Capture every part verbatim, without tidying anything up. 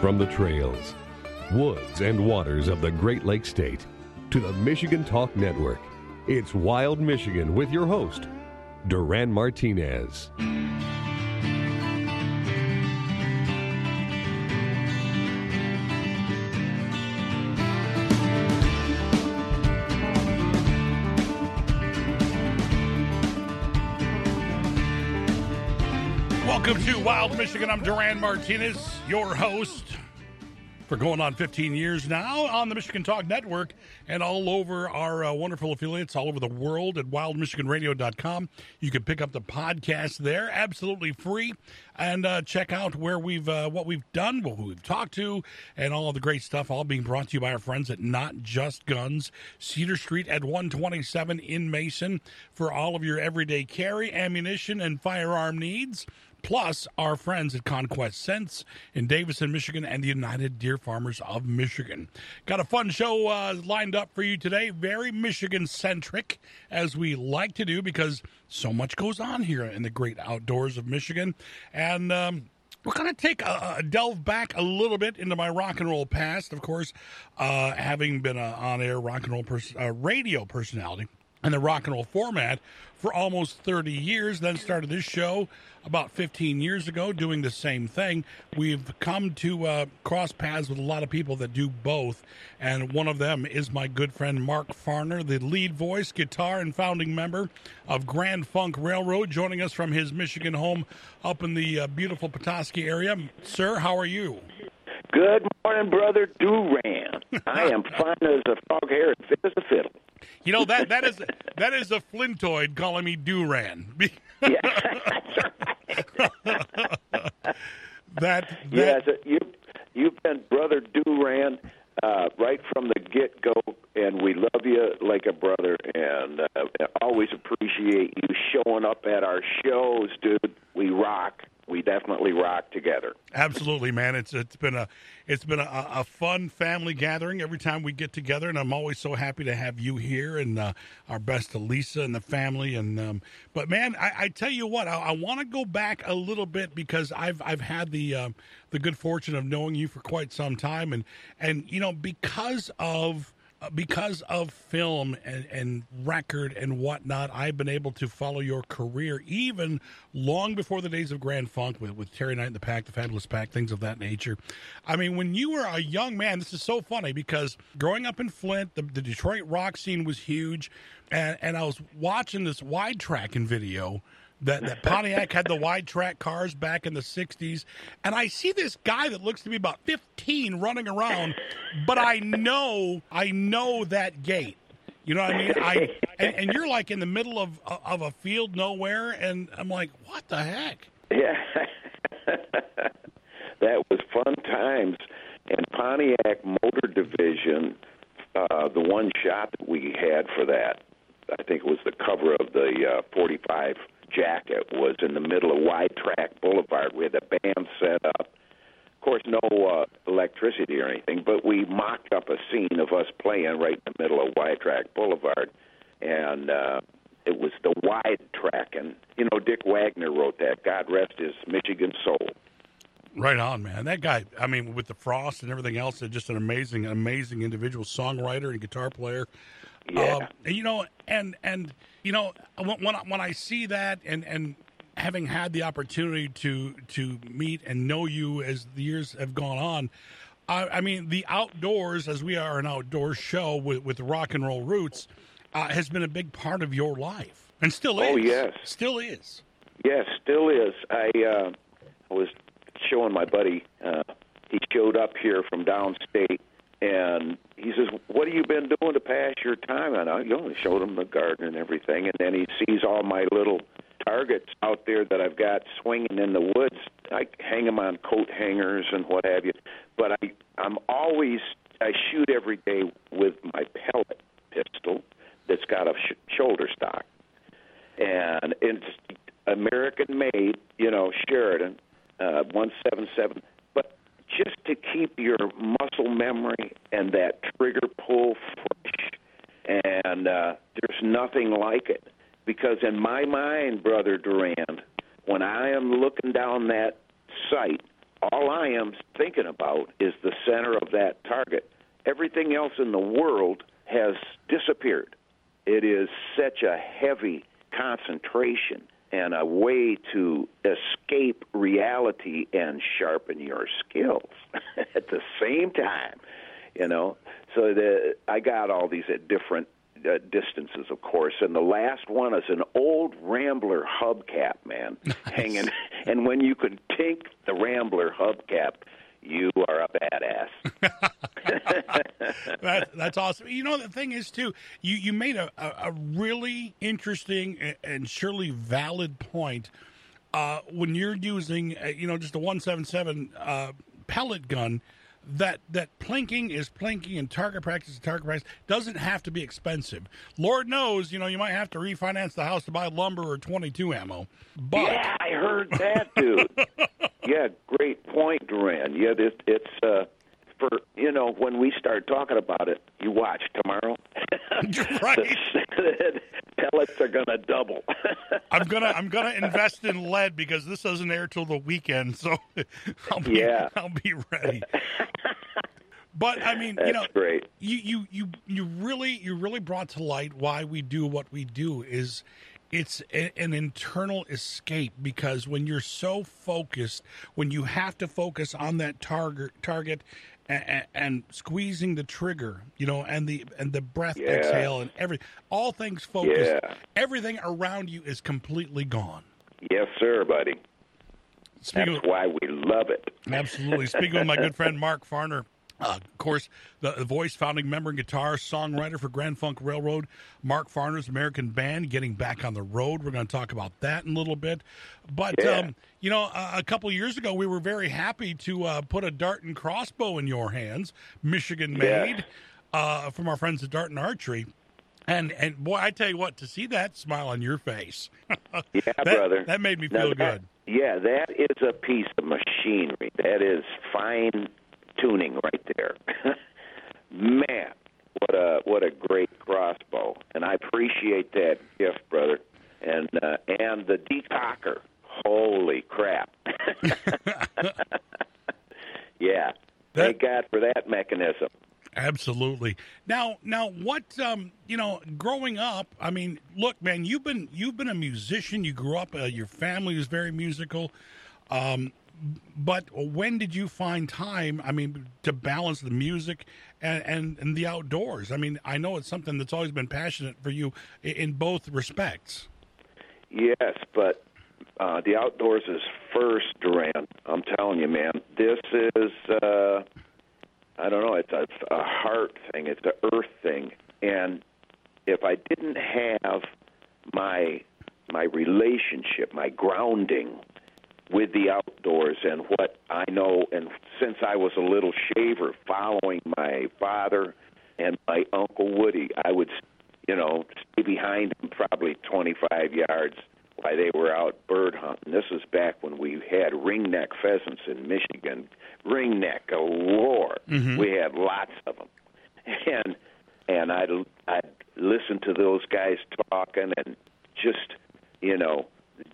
From the trails, woods, and waters of the Great Lakes State to the Michigan Talk Network, it's Wild Michigan with your host, Duran Martinez. Welcome to Wild Michigan. I'm Duran Martinez, your host for going on fifteen years now on the Michigan Talk Network and all over our uh, wonderful affiliates all over the world at wild michigan radio dot com. You can pick up the podcast there, absolutely free, and uh, check out where we've uh, what we've done, what we've talked to, and all of the great stuff, all being brought to you by our friends at Not Just Guns, Cedar Street at one twenty-seven in Mason, for all of your everyday carry, ammunition, and firearm needs. Plus, our friends at Conquest Scents in Davison, Michigan, and the United Deer Farmers of Michigan. Got a fun show uh, lined up for you today. Very Michigan-centric, as we like to do, because so much goes on here in the great outdoors of Michigan. And um, we're going to take a, a delve back a little bit into my rock and roll past. Of course, uh, having been an on-air rock and roll pers- uh, radio personality in the rock and roll format for almost thirty years, then started this show about fifteen years ago doing the same thing. We've come to uh, cross paths with a lot of people that do both, and one of them is my good friend Mark Farner, the lead voice, guitar, and founding member of Grand Funk Railroad, joining us from his Michigan home up in the uh, beautiful Petoskey area. Sir, how are you? Good morning, Brother Duran. I am fine as a frog hair and fit as a fiddle. You know, that that is that is a Flintoid calling me Duran. Yeah, that, that yes, you you've been Brother Duran uh, right from the get go, and we love you like a brother, and uh, always appreciate you showing up at our shows, dude. We rock. We definitely rock together. Absolutely, man. It's it's been a it's been a, a fun family gathering every time we get together, and I'm always so happy to have you here, and uh, our best to Lisa and the family. And um, but man, I, I tell you what, I, I want to go back a little bit because I've I've had the um, the good fortune of knowing you for quite some time, and and you know because of. Because of film and, and record and whatnot, I've been able to follow your career even long before the days of Grand Funk with, with Terry Knight and the Pack, the Fabulous Pack, things of that nature. I mean, when you were a young man, this is so funny because growing up in Flint, the, the Detroit rock scene was huge, and, and I was watching this wide tracking video that, that Pontiac had the wide track cars back in the sixties, and I see this guy that looks to be about fifteen running around, but I know, I know that gate. You know what I mean? I and, and you're like in the middle of of a field nowhere, and I'm like, what the heck? Yeah, that was fun times. And Pontiac Motor Division, uh, the one shot that we had for that, I think it was the cover of the uh, forty-five jacket, was in the middle of Wide Track Boulevard. We had the band set up. Of course, no uh, electricity or anything, but we mocked up a scene of us playing right in the middle of Wide Track Boulevard, and uh, it was the Wide Track. And, you know, Dick Wagner wrote that. God rest his Michigan soul. Right on, man. That guy, I mean, with the Frost and everything else, just an amazing, amazing individual songwriter and guitar player. Yeah. Uh, and, you know, and, and you know, when, when, I, when I see that and, and having had the opportunity to to meet and know you as the years have gone on, I, I mean, the outdoors, as we are an outdoors show with, with rock and roll roots, uh, has been a big part of your life. And still is. Oh, yes. Still is. Yes, still is. I, uh, I was showing my buddy, uh, he showed up here from downstate, and he says, what have you been doing to pass your time? And I you know, showed him the garden and everything, and then he sees all my little targets out there that I've got swinging in the woods. I hang them on coat hangers and what have you. But I, I'm always, I shoot every day with my pellet pistol that's got a sh- shoulder stock. And it's American-made, you know, Sheridan, uh, one seventy-seven. But just to keep your muscle memory and that trigger pull fresh, and uh, there's nothing like it. Because in my mind, Brother Durand, when I am looking down that sight all I am thinking about is the center of that target. Everything else in the world has disappeared. It is such a heavy concentration and a way to escape reality and sharpen your skills at the same time, you know. So the, I got all these at different uh, distances, of course, and the last one is an old Rambler hubcap, man, nice. hanging. And when you can tink the Rambler hubcap, you are a badass. that, that's awesome. You know, the thing is, too, you, you made a, a, a really interesting and surely valid point. Uh, when you're using, uh, you know, just a one seventy-seven uh, pellet gun, that that plinking is plinking and target practice is target practice. Doesn't have to be expensive. Lord knows, you know, you might have to refinance the house to buy lumber or twenty-two ammo. But yeah, I heard that, dude. Yeah, great point, Duran. Yeah, it, it's uh, for, you know, when we start talking about it, you watch tomorrow. Right. Pellets are going to double. I'm gonna I'm gonna invest in lead because this doesn't air till the weekend, so I'll be yeah. I'll be ready. But I mean, That's you know, great. You, you you you really you really brought to light why we do what we do. Is it's a, an internal escape, because when you're so focused, when you have to focus on that target target and, and squeezing the trigger, you know, and the and the breath yeah. exhale and every all things focused, yeah. everything around you is completely gone. Yes, sir, buddy. Speaking That's of, why we love it. Absolutely. Speaking with my good friend Mark Farner, uh, of course, the, the voice, founding member, and guitar, songwriter for Grand Funk Railroad, Mark Farner's American Band, getting back on the road. We're going to talk about that in a little bit. But, yeah. um, you know, a, a couple of years ago, we were very happy to uh, put a dart and crossbow in your hands, Michigan-made, yeah. uh, from our friends at Dart and Archery. And, and boy, I tell you what, to see that smile on your face, yeah, that, brother, that made me now feel that, good. Yeah, that is a piece of machinery. That is fine tuning right there. Man, what a what a great crossbow, and I appreciate that gift, brother. And uh, and the decocker, holy crap! Yeah, thank God for that mechanism. Absolutely. Now, now, what um, you know, growing up, I mean, look, man, you've been you've been a musician. You grew up. Uh, your family was very musical. Um, but when did you find time? I mean, to balance the music and, and, and the outdoors. I mean, I know it's something that's always been passionate for you in, in both respects. Yes, but uh, the outdoors is first, Duran. I'm telling you, man. This is. Uh, I don't know, it's a, a heart thing, it's an earth thing. And if I didn't have my my relationship, my grounding with the outdoors and what I know, and since I was a little shaver following my father and my Uncle Woody, I would, you know, stay behind them probably twenty-five yards while they were out bird hunting. This was back when we had ringneck pheasants in Michigan. Ringneck galore. Mm-hmm. We had lots of them, and and I'd I'd listen to those guys talking, and just you know,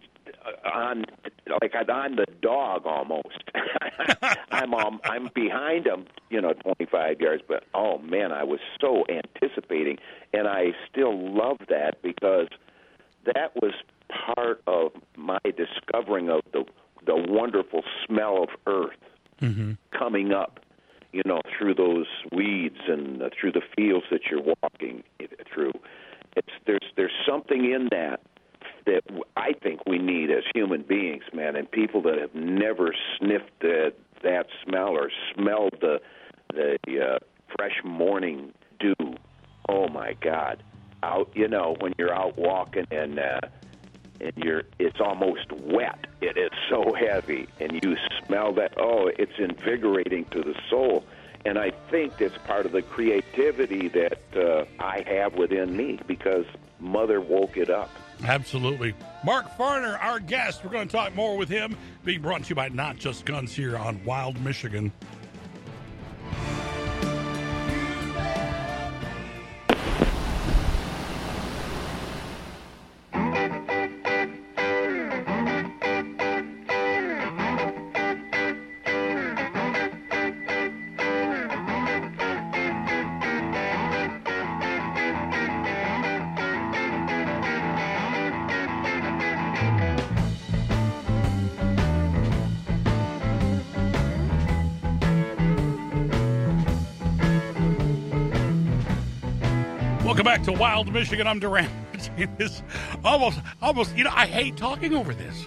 on like I'm on the dog almost. I'm um, I'm behind them, you know, twenty-five yards. But oh man, I was so anticipating, and I still love that because that was part of my discovering of the the wonderful smell of earth. Mm-hmm. Coming up, you know, through those weeds and uh, through the fields that you're walking through. It's there's there's something in that that I think we need as human beings, man, and people that have never sniffed the, that smell or smelled the the uh, fresh morning dew. Oh my God! Out, you know, when you're out walking and. Uh, and you're, it's almost wet. It is so heavy, and you smell that. Oh, it's invigorating to the soul. And I think that's part of the creativity that uh, I have within me because Mother woke it up. Absolutely. Mark Farner, our guest. We're going to talk more with him, being brought to you by Not Just Guns here on Wild Michigan. Welcome back to Wild Michigan. I'm Durant. This almost, almost, you know, I hate talking over this.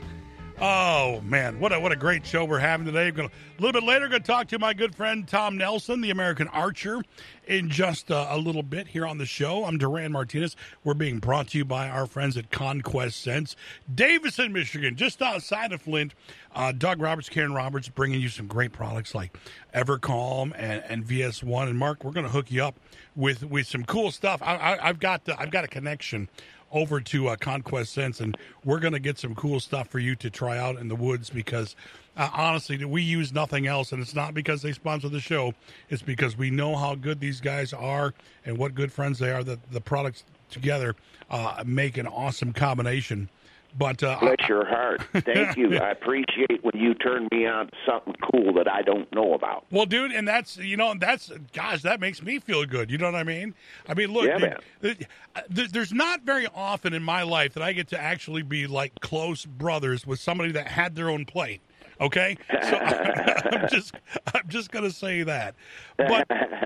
Oh, man, what a what a great show we're having today. I'm gonna, a little bit later, going to talk to my good friend Tom Nelson, the American Archer, in just uh, a little bit here on the show. I'm Duran Martinez. We're being brought to you by our friends at Conquest Scents, Davison, Michigan, just outside of Flint. Uh, Doug Roberts, Karen Roberts, bringing you some great products like Evercalm and, and V S one. And Mark, we're going to hook you up with with some cool stuff. I, I, I've got the, I've got a connection over to uh, Conquest Scents, and we're going to get some cool stuff for you to try out in the woods because, uh, honestly, we use nothing else, and it's not because they sponsor the show. It's because we know how good these guys are and what good friends they are, that the products together uh, make an awesome combination. But uh, Bless your heart. Thank you. I appreciate when you turn me on to something cool that I don't know about. Well, dude, and that's, you know, that's, gosh, that makes me feel good. You know what I mean? I mean, look, yeah, dude, man. There's not very often in my life that I get to actually be like close brothers with somebody that had their own plate. Okay? So I'm just, I'm just going to say that. But,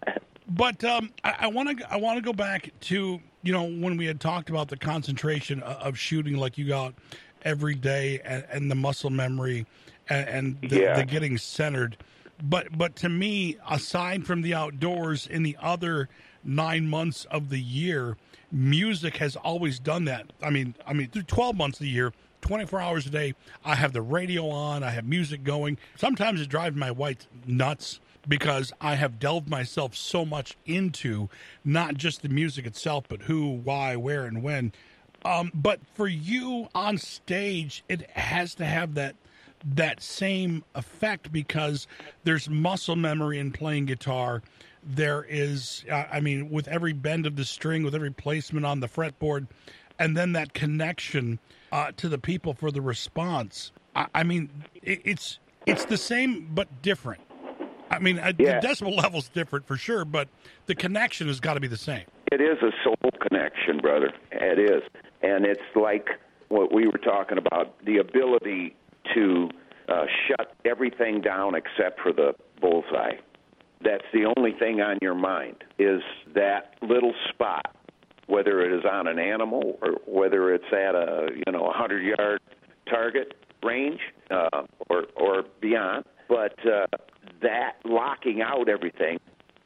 but um, I want to, I want to go back to, you know, when we had talked about the concentration of shooting like you got every day and, and the muscle memory and, and the, yeah. the getting centered. But but to me, aside from the outdoors, in the other nine months of the year, music has always done that. I mean, I mean, through twelve months of the year, twenty-four hours a day, I have the radio on, I have music going. Sometimes it drives my wife nuts, because I have delved myself so much into not just the music itself, but who, why, where, and when. Um, but for you on stage, it has to have that that same effect because there's muscle memory in playing guitar. There is, uh, I mean, with every bend of the string, with every placement on the fretboard, and then that connection uh, to the people for the response. I, I mean, it, it's it's the same but different. I mean, yeah. the decibel level's different for sure, but the connection has got to be the same. It is a soul connection, brother. It is. And it's like what we were talking about, the ability to uh, shut everything down except for the bullseye. That's the only thing on your mind is that little spot, whether it is on an animal or whether it's at a, you know, a hundred-yard target range uh, or, or beyond. But uh, that locking out everything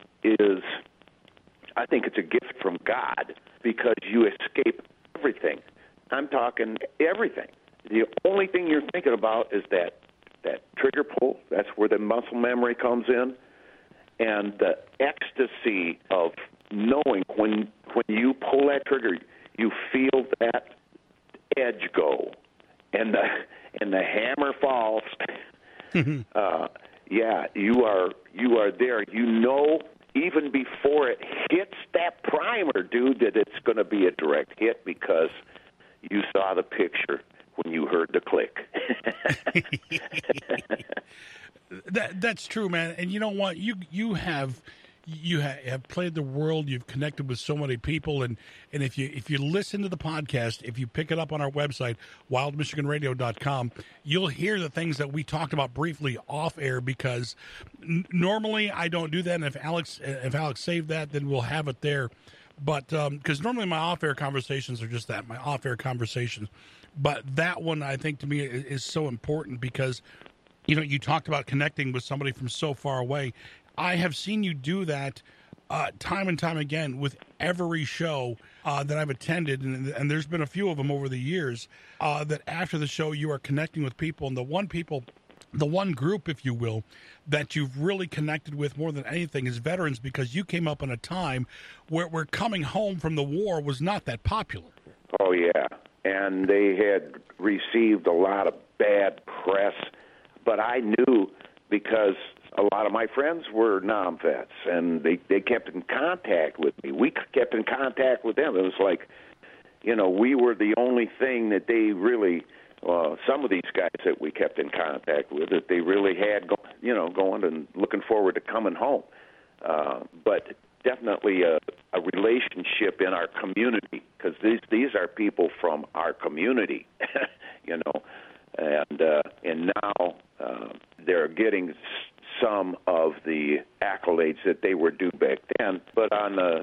is, I think it's a gift from God because you escape everything. I'm talking everything. The only thing you're thinking about is that, that trigger pull. That's where the muscle memory comes in. And the ecstasy of knowing when when you pull that trigger, you feel that edge go, and the and the hammer falls. uh, yeah, you are you are there. You know, even before it hits that primer, dude, that it's going to be a direct hit because you saw the picture when you heard the click. that that's true, man. And you know what? You you have. You have played the world. You've connected with so many people, and, and if you if you listen to the podcast, if you pick it up on our website, wild michigan radio dot com, you'll hear the things that we talked about briefly off air. Because n- normally I don't do that, and if Alex if Alex saved that, then we'll have it there. But because um, normally my off air conversations are just that, my off air conversations. But that one, I think, to me is, is so important because you know you talked about connecting with somebody from so far away. I have seen you do that uh, time and time again with every show uh, that I've attended, and, and there's been a few of them over the years, uh, that after the show you are connecting with people, and the one people, the one group, if you will, that you've really connected with more than anything is veterans, because you came up in a time where, where coming home from the war was not that popular. Oh, yeah, and they had received a lot of bad press, but I knew because a lot of my friends were non-vets, and they, they kept in contact with me. We kept in contact with them. It was like, you know, we were the only thing that they really, uh, some of these guys that we kept in contact with, that they really had, go, you know, going and looking forward to coming home. Uh, but definitely a, a relationship in our community, because these, these are people from our community, you know, and, uh, and now uh, they're getting some of the accolades that they were due back then. But on the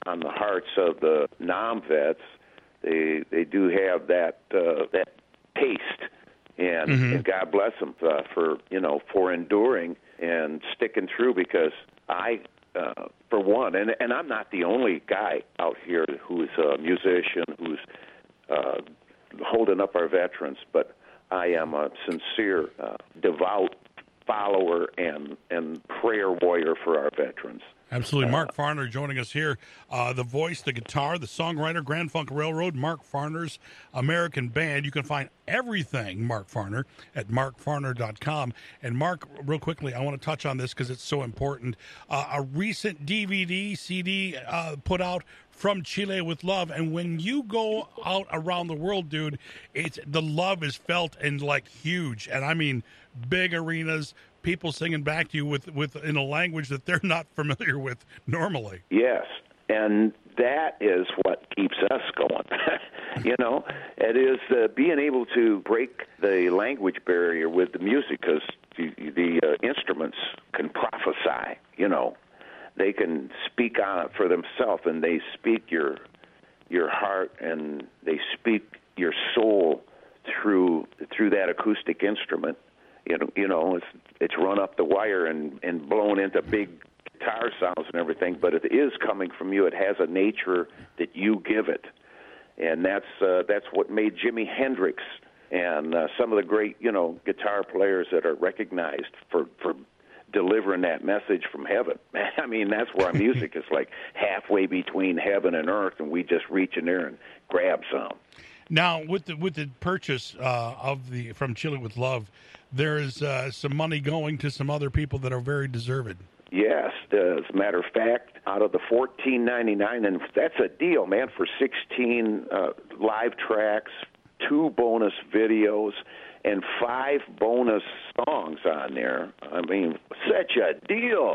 on the hearts of the non-vets. They they do have that uh, that taste, and, mm-hmm. and God bless them uh, for you know for enduring and sticking through. Because I, uh, for one, and and I'm not the only guy out here who's a musician who's uh, holding up our veterans, but I am a sincere, uh, devout follower and and prayer warrior for our veterans. Absolutely. Mark Farner joining us here. Uh, the voice, the guitar, the songwriter, Grand Funk Railroad, Mark Farner's American Band. You can find everything Mark Farner at mark farner dot com. And Mark, real quickly, I want to touch on this because it's so important. Uh, a recent D V D, C D uh, put out from Chile with Love. And when you go out around the world, dude, it's the love is felt and like huge. And I mean big arenas, people singing back to you with, with in a language that they're not familiar with normally. Yes, and that is what keeps us going. you know, it is uh, being able to break the language barrier with the music, because the, the uh, instruments can prophesy, you know. They can speak on it for themselves, and they speak your your heart, and they speak your soul through through that acoustic instrument. You know, you know, it's it's run up the wire and, and blown into big guitar sounds and everything, but it is coming from you. It has a nature that you give it, and that's uh, that's what made Jimi Hendrix and uh, some of the great, you know, guitar players that are recognized for, for delivering that message from heaven. I mean, that's where our music is like halfway between heaven and earth, and we just reach in there and grab some. Now, with the with the purchase uh, of the from Chile with Love, there is uh, some money going to some other people that are very deserved. Yes, as a matter of fact, out of the fourteen ninety-nine, and that's a deal, man, for sixteen uh, live tracks, two bonus videos, and five bonus songs on there. I mean, such a deal.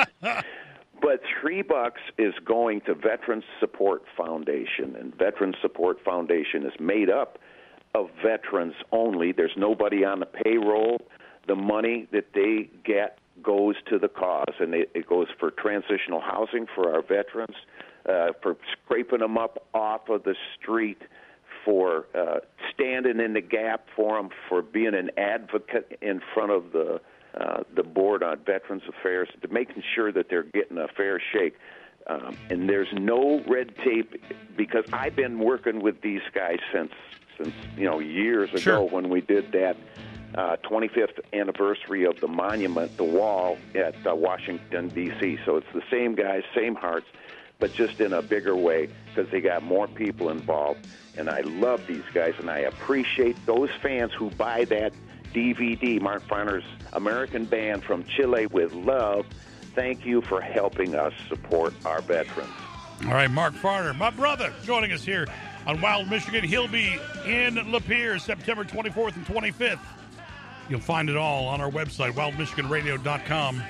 But three bucks is going to Veterans Support Foundation, and Veterans Support Foundation is made up of veterans only. There's nobody on the payroll. The money that they get goes to the cause, and it, it goes for transitional housing for our veterans, uh, for scraping them up off of the street, for uh, standing in the gap for them, for being an advocate in front of the uh, the Board on Veterans Affairs, to making sure that they're getting a fair shake. Um, and there's no red tape, because I've been working with these guys since, since you know, years ago sure. when we did that uh, twenty-fifth anniversary of the monument, the wall at uh, Washington, D C So it's the same guys, same hearts, but just in a bigger way, because they got more people involved. And I love these guys, and I appreciate those fans who buy that D V D, Mark Farner's American Band from Chile with Love. Thank you for helping us support our veterans. All right, Mark Farner, my brother, joining us here on Wild Michigan. He'll be in Lapeer September twenty-fourth and twenty-fifth. You'll find it all on our website, wild michigan radio dot com.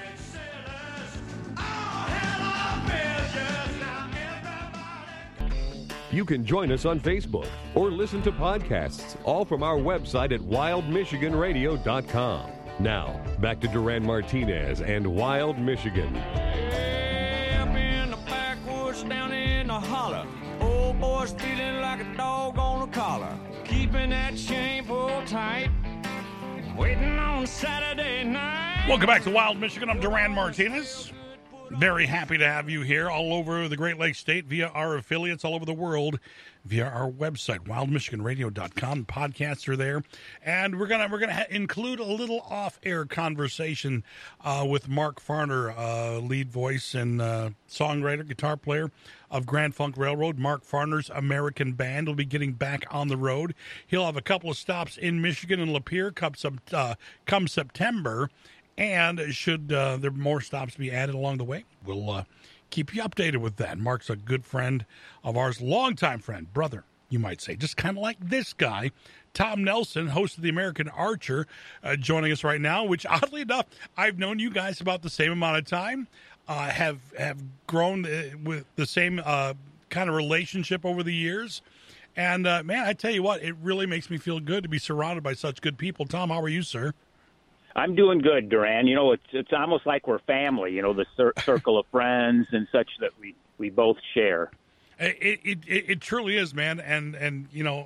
You can join us on Facebook or listen to podcasts, all from our website at wild michigan radio dot com. Now, back to Duran Martinez and Wild Michigan. Yeah, up in the backwoods, down in the holler. Old boy's feeling like a dog on a collar. Keeping that chain pulled tight. Waiting on Saturday night. Welcome back to Wild Michigan. I'm Duran Martinez. Very happy to have you here all over the Great Lakes State via our affiliates all over the world via our website, wild michigan radio dot com. Podcasts are there, and we're gonna we're gonna ha- include a little off-air conversation uh, with Mark Farner, uh, lead voice and uh, songwriter, guitar player of Grand Funk Railroad. Mark Farner's American Band will be getting back on the road. He'll have a couple of stops in Michigan and Lapeer come, uh, come September. And should uh, there more stops be added along the way, we'll uh, keep you updated with that. Mark's a good friend of ours, longtime friend, brother, you might say, just kind of like this guy. Tom Nelson, host of the American Archer, uh, joining us right now, which oddly enough, I've known you guys about the same amount of time, uh, have have grown uh, with the same uh, kind of relationship over the years. And, uh, man, I tell you what, it really makes me feel good to be surrounded by such good people. Tom, how are you, sir? I'm doing good, Duran. You know, it's it's almost like we're family, you know, the cir- circle of friends and such that we we both share. It, it it it truly is, man, and and you know,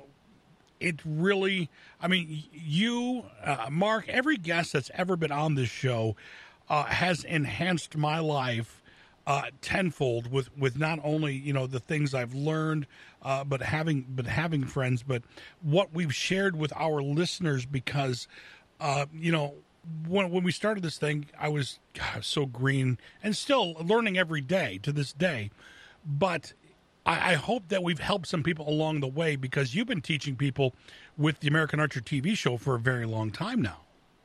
it really. I mean, you, uh, Mark, every guest that's ever been on this show uh, has enhanced my life uh, tenfold with, with not only you know the things I've learned, uh, but having but having friends, but what we've shared with our listeners. Because uh, you know, when when we started this thing, I was God, so green and still learning every day to this day, but I hope that we've helped some people along the way, because you've been teaching people with the American Archer T V show for a very long time now.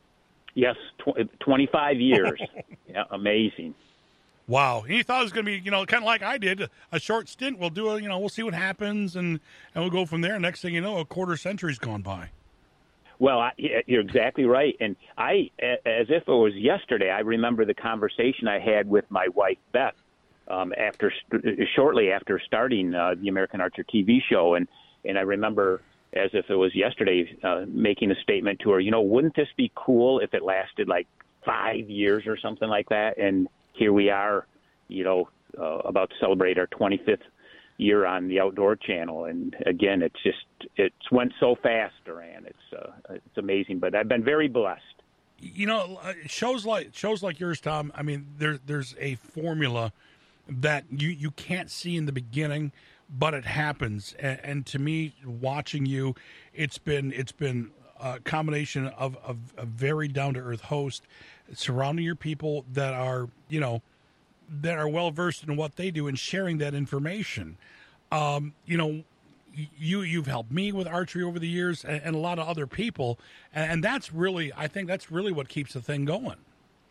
Yes, tw- twenty-five years. Yeah, amazing. Wow. And you thought it was going to be, you know, kind of like I did, a short stint. We'll do a, you know, we'll see what happens, and, and we'll go from there. Next thing you know, a quarter century's gone by. Well, I, you're exactly right. And I, as if it was yesterday, I remember the conversation I had with my wife, Beth, Um, after shortly after starting uh, the American Archer T V show, and and I remember, as if it was yesterday, uh, making a statement to her. You know, wouldn't this be cool if it lasted like five years or something like that? And here we are, you know, uh, about to celebrate our twenty-fifth year on the Outdoor Channel. And again, it's just it's went so fast, Duran. It's uh, it's amazing. But I've been very blessed. You know, shows like shows like yours, Tom. I mean, there there's a formula that you, you can't see in the beginning, but it happens. And, and to me, watching you, it's been it's been a combination of, of a very down to earth host, surrounding your people that are you know that are well versed in what they do and sharing that information. Um, you know, you you've helped me with archery over the years, and, and a lot of other people, and, and that's really I think that's really what keeps the thing going.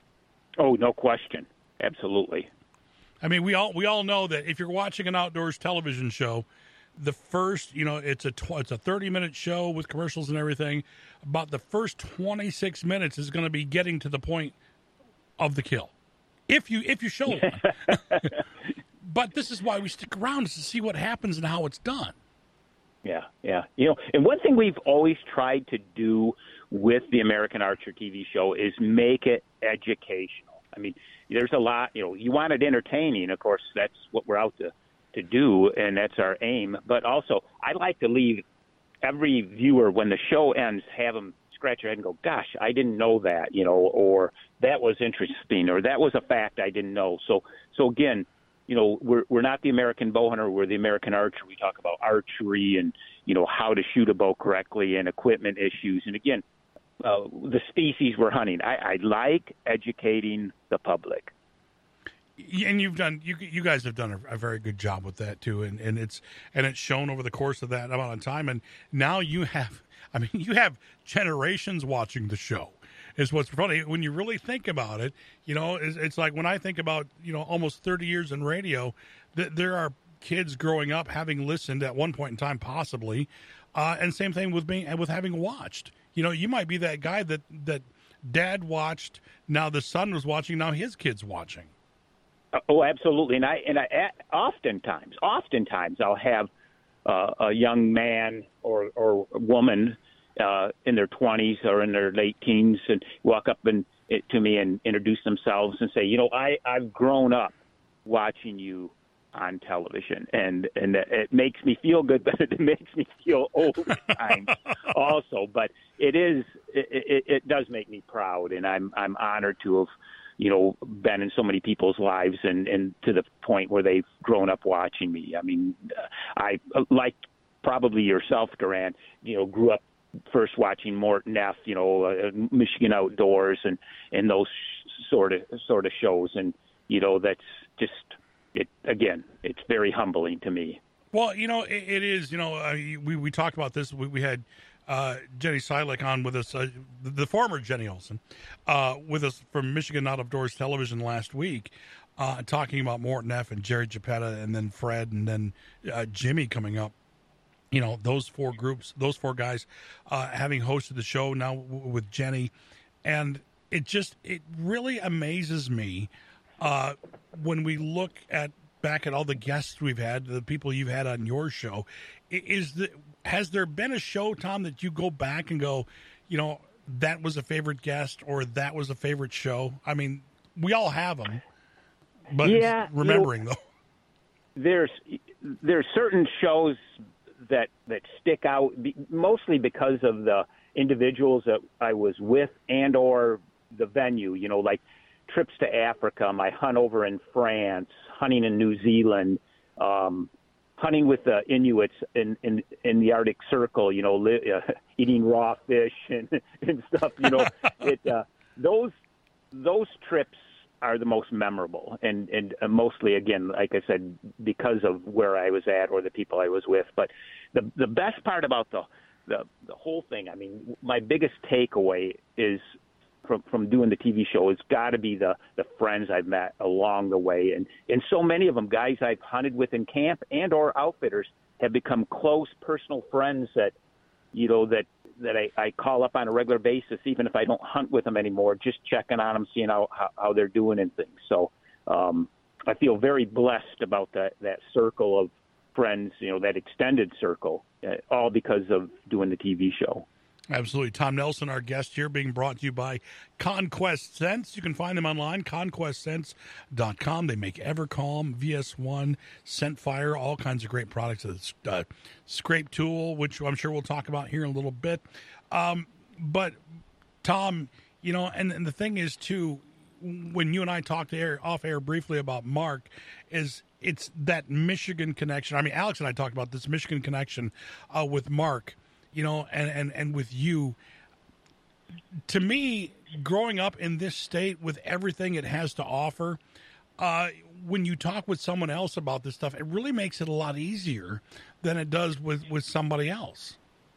Oh, no question, absolutely. I mean, we all we all know that if you're watching an outdoors television show, the first, you know, it's a tw- it's a thirty minute show with commercials and everything. About the first twenty-six minutes is going to be getting to the point of the kill, if you if you show one. But this is why we stick around, is to see what happens and how it's done. Yeah, yeah. You know, and one thing we've always tried to do with the American Archer T V show is make it educational. I mean, there's a lot, you know, you want it entertaining. Of course, that's what we're out to, to do, and that's our aim. But also, I like to leave every viewer, when the show ends, have them scratch their head and go, gosh, I didn't know that, you know, or that was interesting, or that was a fact I didn't know. So, so again, you know, we're we're not the American bow hunter, we're the American archer. We talk about archery and, you know, how to shoot a bow correctly and equipment issues. And again, Uh, the species we're hunting. I, I like educating the public. And you've done, you you guys have done a, a very good job with that too, and, and it's and it's shown over the course of that amount of time. And now you have, I mean, you have generations watching the show. Is what's funny when you really think about it. You know, it's, it's like when I think about you know almost thirty years in radio, that there are kids growing up having listened at one point in time, possibly, uh, and same thing with being with having watched. You know, you might be that guy that, that dad watched, now the son was watching, now his kid's watching. Oh, absolutely. And I, and I, oftentimes, oftentimes I'll have uh, a young man or, or woman uh, in their twenties or in their late teens and walk up and to me and introduce themselves and say, you know, I, I've grown up watching you on television, and and it makes me feel good, but it makes me feel old at times also. But it is it, it, it does make me proud, and I'm I'm honored to have you know been in so many people's lives, and and to the point where they've grown up watching me. I mean, I like probably yourself, Duran. You know, grew up first watching Mort Neff, you know, uh, Michigan Outdoors, and and those sort of sort of shows, and you know that's just. It again, it's very humbling to me. Well, you know, it, it is. You know, uh, we we talked about this. We, we had uh, Jenny Silik on with us, uh, the, the former Jenny Olson, uh, with us from Michigan Outdoors Television last week, uh, talking about Mort Neff and Jerry Geppetta, and then Fred, and then uh, Jimmy coming up. You know, those four groups, those four guys, uh, having hosted the show now w- with Jenny, and it just it really amazes me. Uh, when we look at back at all the guests we've had, the people you've had on your show, is that has there been a show, Tom, that you go back and go, you know, that was a favorite guest or that was a favorite show? I mean, we all have them, but yeah, remembering you know, there's there's certain shows that that stick out, mostly because of the individuals that I was with and or the venue. You know, like trips to Africa, my hunt over in France, hunting in New Zealand, um, hunting with the Inuits in, in, in the Arctic Circle, you know, li- uh, eating raw fish and, and stuff, you know, it, uh, those, those trips are the most memorable. And, and uh, mostly, again, like I said, because of where I was at or the people I was with. But the, the best part about the, the, the whole thing, I mean, my biggest takeaway is from, from doing the T V show, it's got to be the, the friends I've met along the way. And, and so many of them, guys I've hunted with in camp and or outfitters, have become close personal friends that, you know, that, that I, I call up on a regular basis, even if I don't hunt with them anymore, just checking on them, seeing how, how, how they're doing and things. So um, I feel very blessed about that, that circle of friends, you know, that extended circle, uh, all because of doing the T V show. Absolutely. Tom Nelson, our guest here, being brought to you by Conquest Scents. You can find them online, conquest scents dot com. They make Evercalm, V S one, Scentfire, all kinds of great products. A uh, scrape tool, which I'm sure we'll talk about here in a little bit. Um, but, Tom, you know, and, and the thing is, too, when you and I talked air, off air briefly about Mark, is it's that Michigan connection. I mean, Alex and I talked about this Michigan connection uh, with Mark. You know, and, and, and with you, to me, growing up in this state with everything it has to offer, uh, when you talk with someone else about this stuff, it really makes it a lot easier than it does with, with somebody else.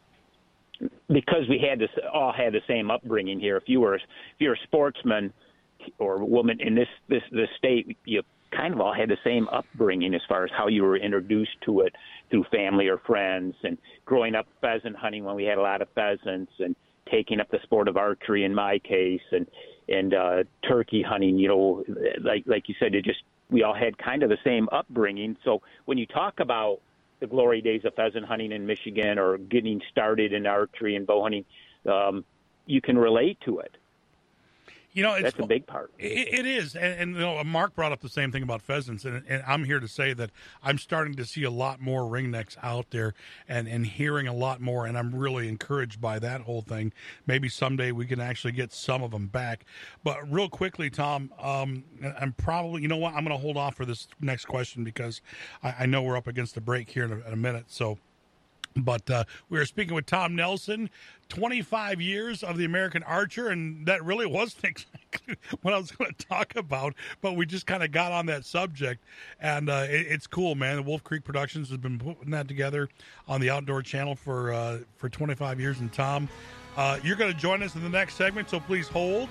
Because we had this, all had the same upbringing here. If you were if you're a sportsman or a woman in this, this, this state, you kind of all had the same upbringing as far as how you were introduced to it through family or friends, and growing up pheasant hunting when we had a lot of pheasants, and taking up the sport of archery in my case, and and uh, turkey hunting. You know, like like you said, it just we all had kind of the same upbringing. So when you talk about the glory days of pheasant hunting in Michigan or getting started in archery and bow hunting, um, you can relate to it. You know, it's, that's a big part. It, it is, and, and you know, Mark brought up the same thing about pheasants, and, and I'm here to say that I'm starting to see a lot more ringnecks out there, and, and hearing a lot more, and I'm really encouraged by that whole thing. Maybe someday we can actually get some of them back. But real quickly, Tom, um, I'm probably, you know what, I'm going to hold off for this next question because I, I know we're up against the break here in a, in a minute, so. But uh, we were speaking with Tom Nelson, twenty-five years of the American Archer, and that really wasn't exactly what I was going to talk about, but we just kind of got on that subject, and uh, it, it's cool, man. The Wolf Creek Productions has been putting that together on the Outdoor Channel for uh, for twenty-five years, and Tom, uh, you're going to join us in the next segment, so please hold.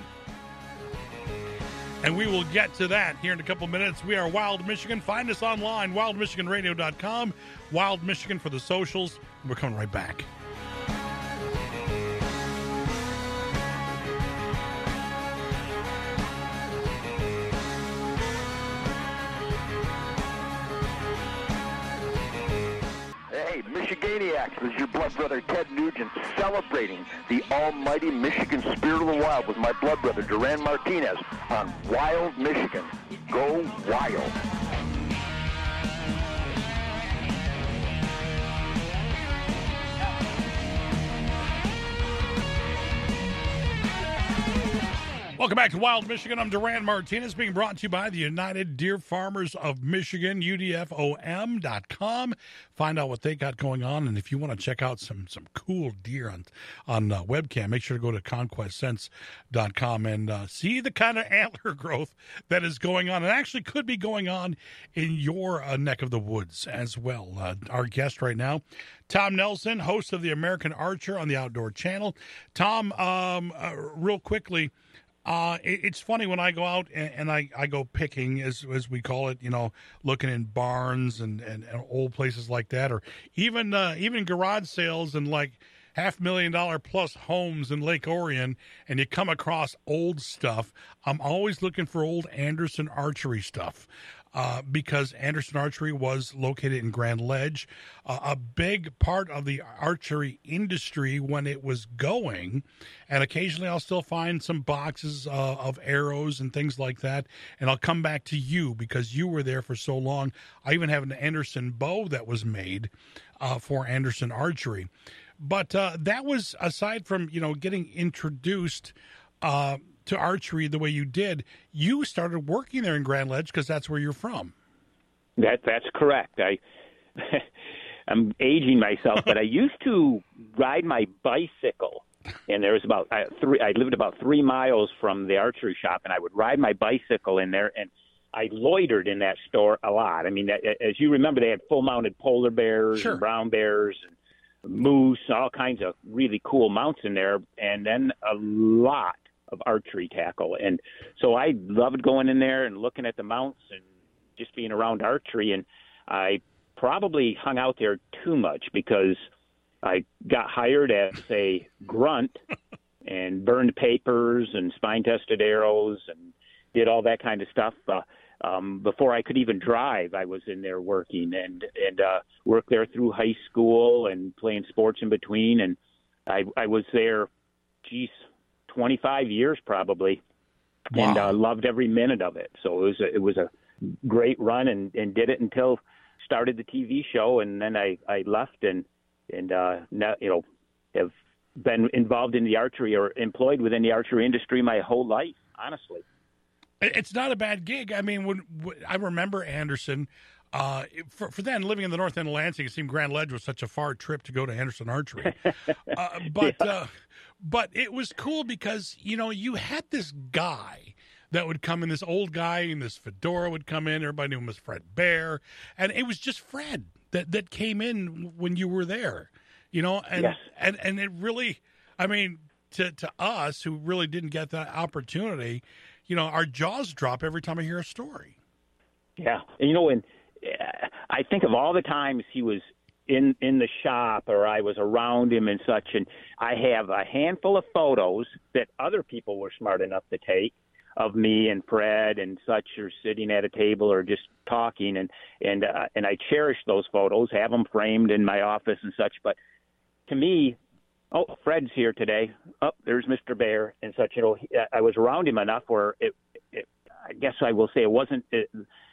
And we will get to that here in a couple minutes. We are Wild Michigan. Find us online, wild michigan radio dot com, Wild Michigan for the socials. We're coming right back. Hey, Michiganiacs, this is your blood brother Ted Nugent celebrating the almighty Michigan spirit of the wild with my blood brother Duran Martinez on Wild Michigan. Go Wild. Welcome back to Wild Michigan. I'm Duran Martinez, being brought to you by the United Deer Farmers of Michigan, U D F O M dot com. Find out what they got going on, and if you want to check out some some cool deer on on uh, webcam, make sure to go to conquest scents dot com and uh, see the kind of antler growth that is going on, and actually could be going on in your uh, neck of the woods as well. Uh, our guest right now, Tom Nelson, host of the American Archer on the Outdoor Channel. Tom, um, uh, real quickly, Uh, it, it's funny when I go out and, and I, I go picking, as as we call it, you know, looking in barns and, and, and old places like that, or even uh, even garage sales and like half million dollar plus homes in Lake Orion, and you come across old stuff. I'm always looking for old Anderson archery stuff. uh, because Anderson Archery was located in Grand Ledge. Uh, a big part of the archery industry when it was going, and occasionally I'll still find some boxes uh, of arrows and things like that, and I'll come back to you because you were there for so long. I even have an Anderson bow that was made uh, for Anderson Archery. But uh, that was, aside from, you know, getting introduced uh, to archery the way you did, you started working there in Grand Ledge because that's where you're from. That that's correct. I I'm aging myself, but I used to ride my bicycle, and there was about I, three. I lived about three miles from the archery shop, and I would ride my bicycle in there, and I loitered in that store a lot. I mean, as you remember, they had full-mounted polar bears, sure, and brown bears, and moose, all kinds of really cool mounts in there, and then a lot of archery tackle. And so I loved going in there and looking at the mounts and just being around archery. And I probably hung out there too much because I got hired as a grunt and burned papers and spine-tested arrows and did all that kind of stuff. Uh, um, before I could even drive, I was in there working and, and uh, worked there through high school and playing sports in between. And I, I was there, geez, twenty-five years probably, wow, and uh, loved every minute of it. So it was a, it was a great run, and, and did it until started the T V show, and then I, I left and and uh, now, you know, have been involved in the archery or employed within the archery industry my whole life, honestly. It's not a bad gig. I mean, when, when I remember Anderson, uh, for, for then living in the north end of Lansing, it seemed Grand Ledge was such a far trip to go to Anderson Archery. uh, but yeah. uh, but it was cool because, you know, you had this guy that would come in, this old guy, and this fedora would come in. Everybody knew him as Fred Bear. And it was just Fred that, that came in when you were there, you know, and, yes. and, and it really, I mean, to, to us who really didn't get that opportunity, you know, our jaws drop every time I hear a story. Yeah. And, you know, and uh, I think of all the times he was in, in the shop or I was around him and such, and I have a handful of photos that other people were smart enough to take of me and Fred and such, or sitting at a table or just talking, and and uh, and I cherish those photos, have them framed in my office and such. But to me, oh, Fred's here today. Oh, there's Mister Bear and such. You know, I was around him enough where it, it I guess I will say it wasn't a,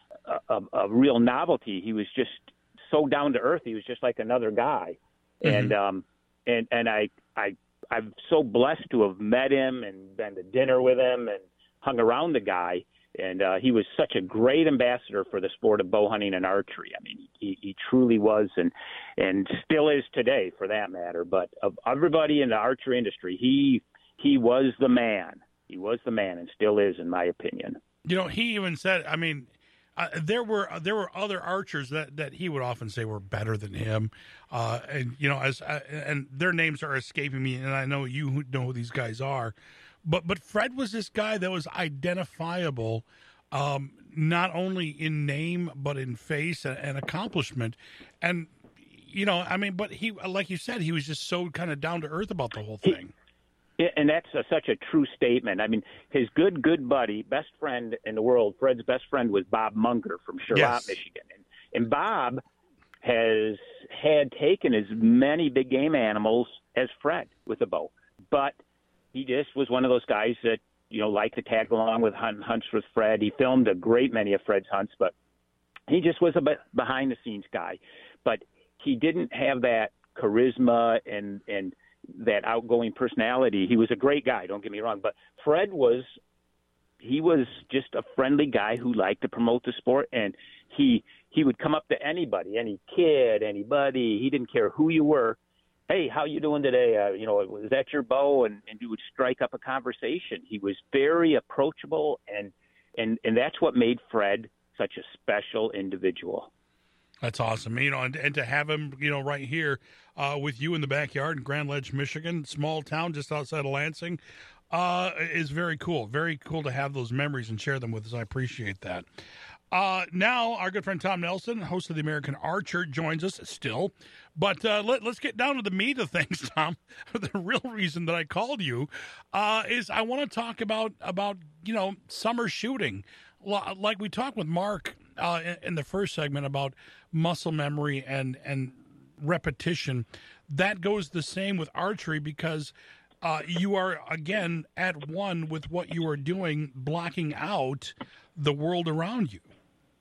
a, a real novelty. He was just so down to earth. He was just like another guy, mm-hmm. and um and and I I I'm so blessed to have met him and been to dinner with him and hung around the guy, and uh, he was such a great ambassador for the sport of bow hunting and archery. I mean, he, he truly was, and and still is today, for that matter. But of everybody in the archery industry, he he was the man. He was the man, and still is, in my opinion. You know, he even said, I mean, uh, there were uh, there were other archers that, that he would often say were better than him, uh, and you know, as uh, and their names are escaping me, and I know you know who these guys are. But but Fred was this guy that was identifiable, um, not only in name but in face and, and accomplishment, and you know, I mean, but he, like you said, he was just so kind of down to earth about the whole thing. He, and that's a, such a true statement. I mean, his good good buddy, best friend in the world, Fred's best friend was Bob Munger from Charlotte, yes. Michigan, and, and Bob has had taken as many big game animals as Fred with a bow, but he just was one of those guys that, you know, liked to tag along with hunt, hunts with Fred. He filmed a great many of Fred's hunts, but he just was a behind-the-scenes guy. But he didn't have that charisma and, and that outgoing personality. He was a great guy, don't get me wrong, but Fred was he was just a friendly guy who liked to promote the sport, and he he would come up to anybody, any kid, anybody. He didn't care who you were. Hey, how you doing today? Uh, you know, was that your bow? And, and you would strike up a conversation. He was very approachable, and, and, and that's what made Fred such a special individual. That's awesome. You know, and, and to have him, you know, right here uh, with you in the backyard in Grand Ledge, Michigan, small town just outside of Lansing, uh, is very cool. Very cool to have those memories and share them with us. I appreciate that. Uh, now, our good friend Tom Nelson, host of the American Archer, joins us still. But uh, let, let's get down to the meat of things, Tom. The real reason that I called you uh, is I want to talk about, about, you know, summer shooting. Like we talked with Mark uh, in, in the first segment about muscle memory and, and repetition. That goes the same with archery because uh, you are, again, at one with what you are doing, blocking out the world around you.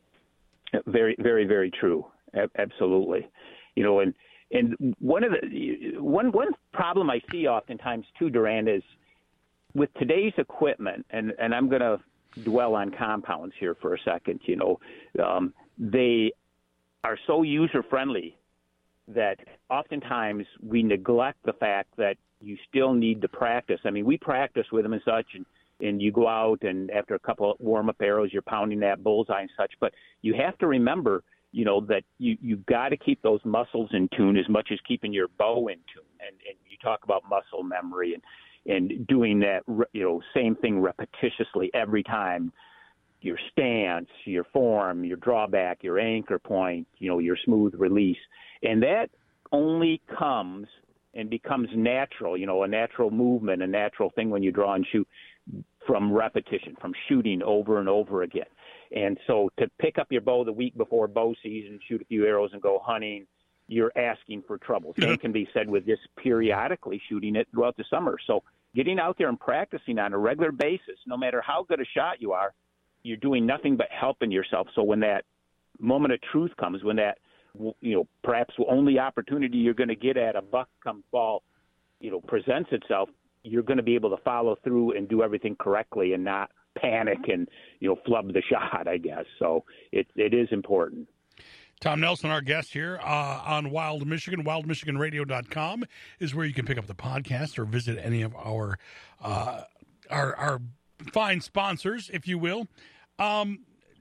Very, very, very true. A- absolutely. You know, and and one of the one one problem I see oftentimes too, Duran, is with today's equipment, and, and I'm going to dwell on compounds here for a second. You know, um, they are so user friendly that oftentimes we neglect the fact that you still need to practice. I mean, we practice with them and such, and, and you go out and after a couple of warm-up arrows, you're pounding that bullseye and such. But you have to remember, you know, that you, you've got to keep those muscles in tune as much as keeping your bow in tune. And, and you talk about muscle memory and, and doing that, you know, same thing repetitiously every time. Your stance, your form, your drawback, your anchor point, you know, your smooth release. And that only comes and becomes natural, you know, a natural movement, a natural thing when you draw and shoot from repetition, from shooting over and over again. And so to pick up your bow the week before bow season, shoot a few arrows and go hunting, you're asking for trouble. Same can be said with this periodically shooting it throughout the summer. So getting out there and practicing on a regular basis, no matter how good a shot you are, you're doing nothing but helping yourself. So when that moment of truth comes, when that, you know, perhaps the only opportunity you're going to get at a buck come fall, you know, presents itself, you're going to be able to follow through and do everything correctly and not panic and, you know, flub the shot, I guess. So it it is important. Tom Nelson, our guest here uh, on Wild Michigan. wild michigan radio dot com is where you can pick up the podcast or visit any of our uh, our, our fine sponsors, if you will. Um,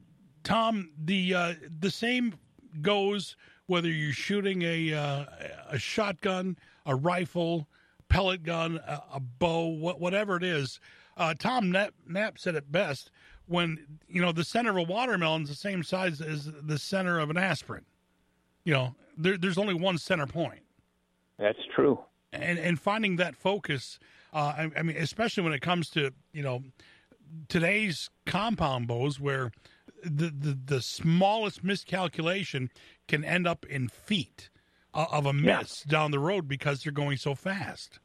Tom, the uh, the same goes whether you're shooting a uh, a shotgun, a rifle, pellet gun, a, a bow, wh- whatever it is. Uh, Tom Knapp, Knapp said it best when, you know, the center of a watermelon is the same size as the center of an aspirin. You know, there, there's only one center point. That's true. And and finding that focus, uh, I, I mean, especially when it comes to, you know, today's compound bows where the, the, the smallest miscalculation can end up in feet uh, of a miss yeah. down the road because they're going so fast.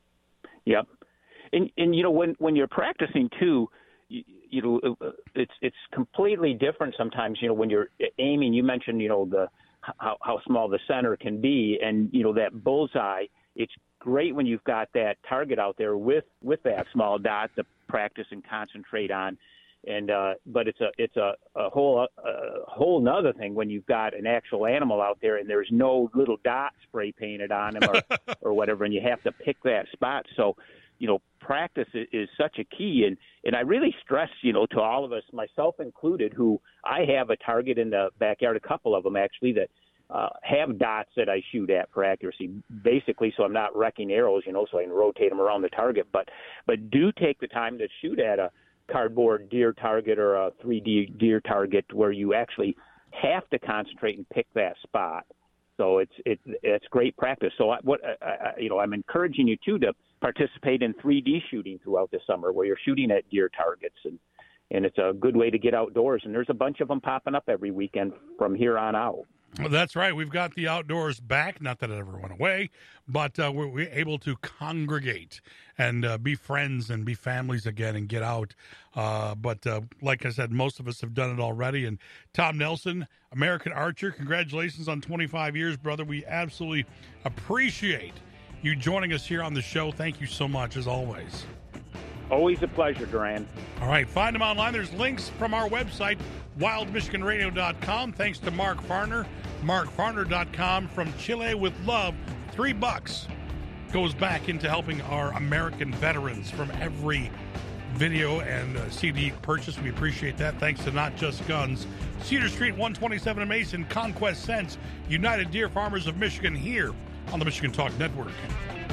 Yep. And, and you know, when, when you're practicing, too, you, you know, it's it's completely different sometimes, you know, when you're aiming. You mentioned, you know, the how, how small the center can be. And, you know, that bullseye, it's great when you've got that target out there with, with that small dot to practice and concentrate on. And uh, but it's a it's a, a whole a whole nother thing when you've got an actual animal out there and there's no little dot spray painted on him or, or whatever, and you have to pick that spot. So, you know, practice is, is such a key. And, and I really stress, you know, to all of us, myself included, who I have a target in the backyard, a couple of them actually, that uh, have dots that I shoot at for accuracy, basically so I'm not wrecking arrows, you know, so I can rotate them around the target. But but do take the time to shoot at a cardboard deer target or a three D deer target where you actually have to concentrate and pick that spot. So it's it, it's great practice. So I, what I, you know, I'm encouraging you too to participate in three D shooting throughout the summer, where you're shooting at deer targets, and and it's a good way to get outdoors. And there's a bunch of them popping up every weekend from here on out. Well, that's right. We've got the outdoors back. Not that it ever went away, but uh, we're, we're able to congregate and uh, be friends and be families again and get out. Uh, but uh, like I said, most of us have done it already. And Tom Nelson, American Archer, congratulations on twenty-five years, brother. We absolutely appreciate you joining us here on the show. Thank you so much, as always. Always a pleasure, Duran. All right, find them online. There's links from our website, wild michigan radio dot com. Thanks to Mark Farner, mark farner dot com. From Chile with Love, three bucks goes back into helping our American veterans from every video and uh, C D purchase. We appreciate that. Thanks to Not Just Guns, Cedar Street, one twenty-seven in Mason, Conquest Sense, United Deer Farmers of Michigan, here on the Michigan Talk Network.